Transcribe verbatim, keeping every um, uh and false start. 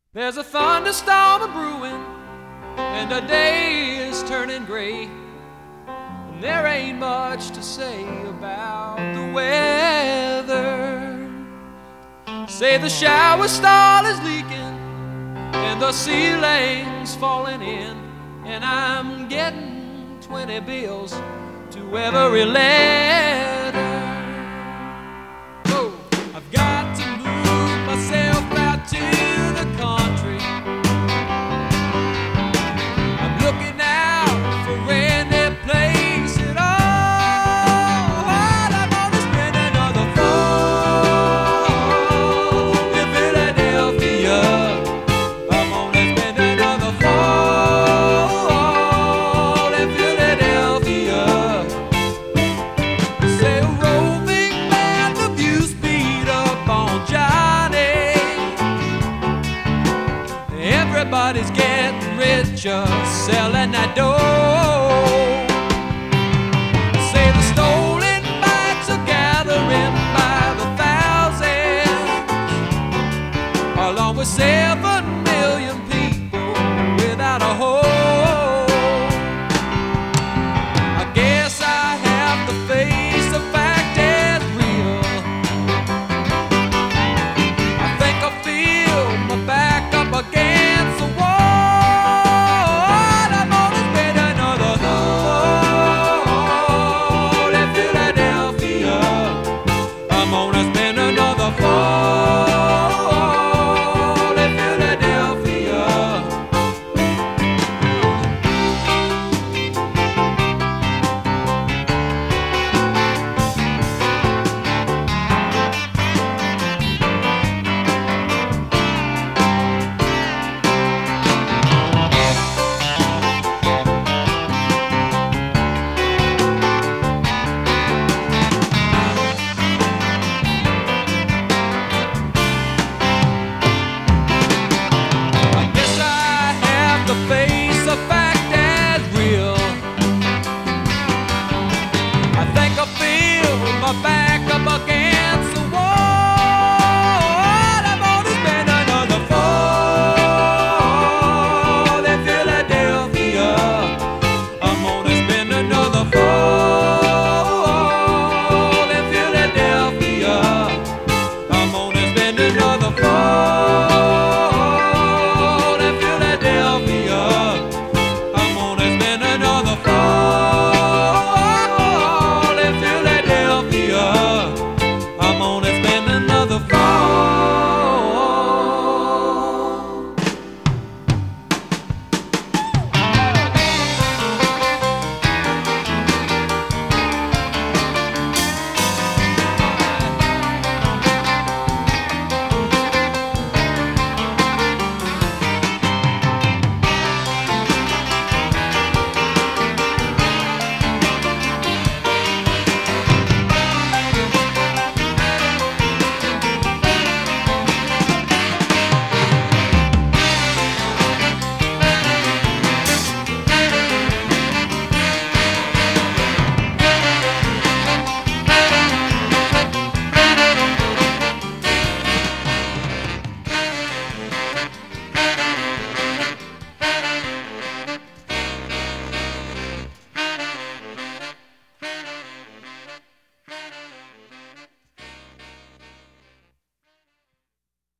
There's a thunderstorm a-brewing, and the day is turning gray, and there ain't much to say about the weather. Say the shower stall is leaking, and the ceiling's falling in, and I'm getting twenty bills to every letter. Oh, I've got to move myself out to the country. I'm looking out for any place at all. I'm gonna spend another fall in Philadelphia. I'm gonna spend another fall in Philadelphia. Say a roving band of views beat up on Johnny. Everybody's getting richer, selling that dough. Say the stolen bikes are gathering by the thousands, along with seven million people